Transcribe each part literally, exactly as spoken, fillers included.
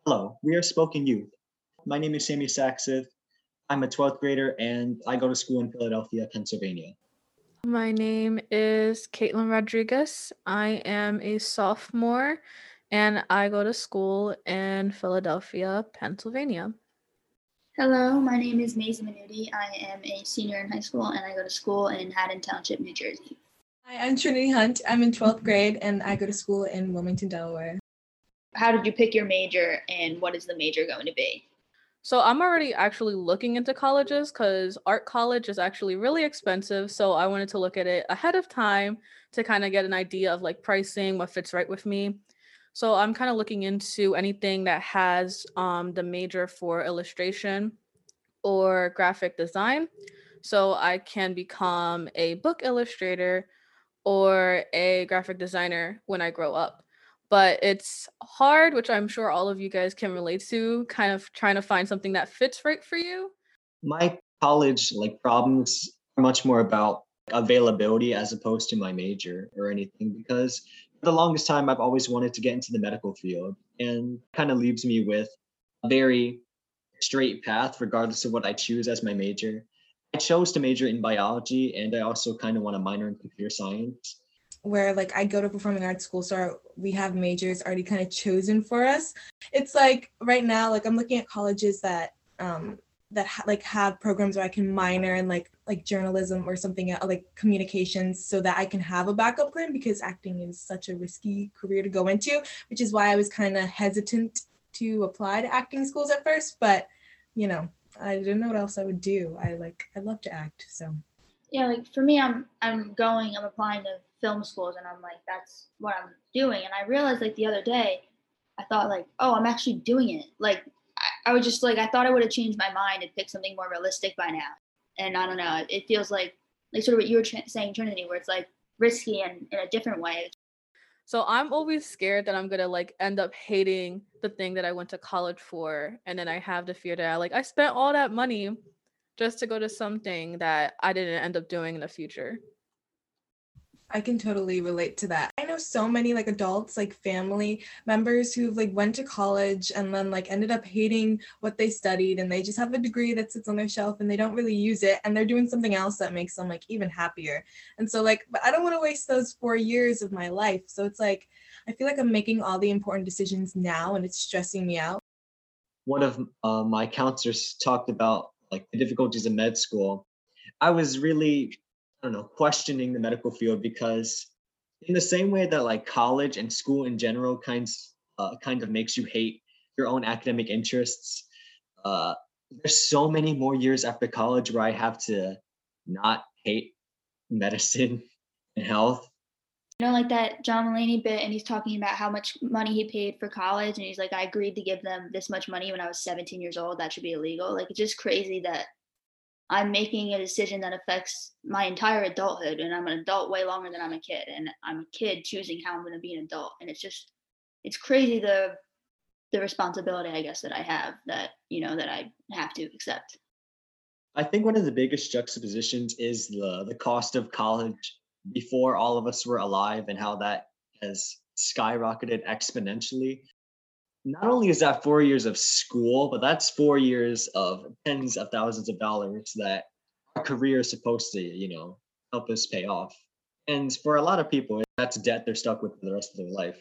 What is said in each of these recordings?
Hello, we are Spoken Youth. My name is Sammy Saxith. I'm a twelfth grader and I go to school in Philadelphia, Pennsylvania. My name is Caitlin Rodriguez. I am a sophomore and I go to school in Philadelphia, Pennsylvania. Hello, my name is Maisie Minuti. I am a senior in high school and I go to school in Haddon Township, New Jersey. Hi, I'm Trinity Hunt. I'm in twelfth grade and I go to school in Wilmington, Delaware. How did you pick your major and what is the major going to be? So I'm already actually looking into colleges because art college is actually really expensive. So I wanted to look at it ahead of time to kind of get an idea of like pricing, what fits right with me. So I'm kind of looking into anything that has um, the major for illustration or graphic design. So I can become a book illustrator or a graphic designer when I grow up. But it's hard, which I'm sure all of you guys can relate to, kind of trying to find something that fits right for you. My college like problems are much more about availability as opposed to my major or anything because for the longest time I've always wanted to get into the medical field and kind of leaves me with a very straight path regardless of what I choose as my major. I chose to major in biology and I also kind of want to minor in computer science. Where like I go to performing arts school, so we have majors already kind of chosen for us. It's like right now, like I'm looking at colleges that um that ha- like have programs where I can minor in like like journalism or something else, like communications, so that I can have a backup plan because acting is such a risky career to go into, which is why I was kind of hesitant to apply to acting schools at first. But you know, I didn't know what else I would do. I like I love to act, so. Yeah, like for me, I'm I'm going, I'm applying to film schools, and I'm like, that's what I'm doing. And I realized like the other day, I thought like, oh, I'm actually doing it. Like I, I was just like, I thought I would have changed my mind and picked something more realistic by now. And I don't know, it, it feels like like sort of what you were tra- saying, Trinity, where it's like risky and in a different way. So I'm always scared that I'm gonna like end up hating the thing that I went to college for, and then I have the fear that I like I spent all that money just to go to something that I didn't end up doing in the future. I can totally relate to that. I know so many like adults, like family members who've like went to college and then like ended up hating what they studied, and they just have a degree that sits on their shelf and they don't really use it, and they're doing something else that makes them like even happier. And so like, but I don't want to waste those four years of my life. So it's like, I feel like I'm making all the important decisions now and it's stressing me out. One of uh, my counselors talked about like the difficulties of med school. I was really, I don't know, questioning the medical field because in the same way that like college and school in general kinds uh, kind of makes you hate your own academic interests, uh, there's so many more years after college where I have to not hate medicine and health. You know, like that John Mulaney bit, and he's talking about how much money he paid for college, and he's like, I agreed to give them this much money when I was seventeen years old. That should be illegal. Like, it's just crazy that I'm making a decision that affects my entire adulthood, and I'm an adult way longer than I'm a kid, and I'm a kid choosing how I'm going to be an adult, and it's just, it's crazy the the responsibility, I guess, that I have that you know that I have to accept. I think one of the biggest juxtapositions is the the cost of college before all of us were alive and how that has skyrocketed exponentially. Not only is that four years of school, but that's four years of tens of thousands of dollars that our career is supposed to, you know, help us pay off. And for a lot of people, that's debt they're stuck with for the rest of their life.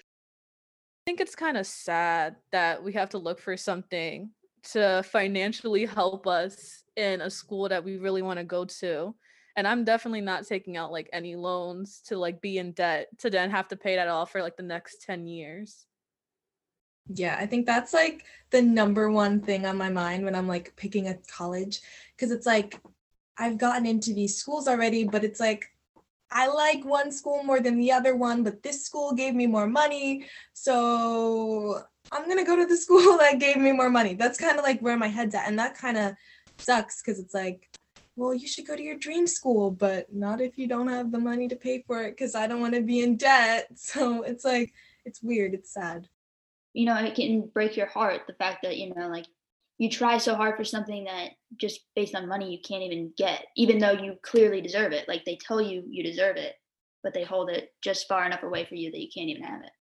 I think it's kind of sad that we have to look for something to financially help us in a school that we really want to go to. And I'm definitely not taking out like any loans to like be in debt to then have to pay that off for like the next ten years. Yeah, I think that's like the number one thing on my mind when I'm like picking a college, because it's like I've gotten into these schools already, but it's like I like one school more than the other one, but this school gave me more money, so I'm gonna go to the school that gave me more money. That's kind of like where my head's at, and that kind of sucks because it's like, well, you should go to your dream school, but not if you don't have the money to pay for it, because I don't want to be in debt. So it's like, it's weird, it's sad. You know, it can break your heart, the fact that, you know, like you try so hard for something that just based on money you can't even get, even though you clearly deserve it. Like they tell you you deserve it, but they hold it just far enough away for you that you can't even have it.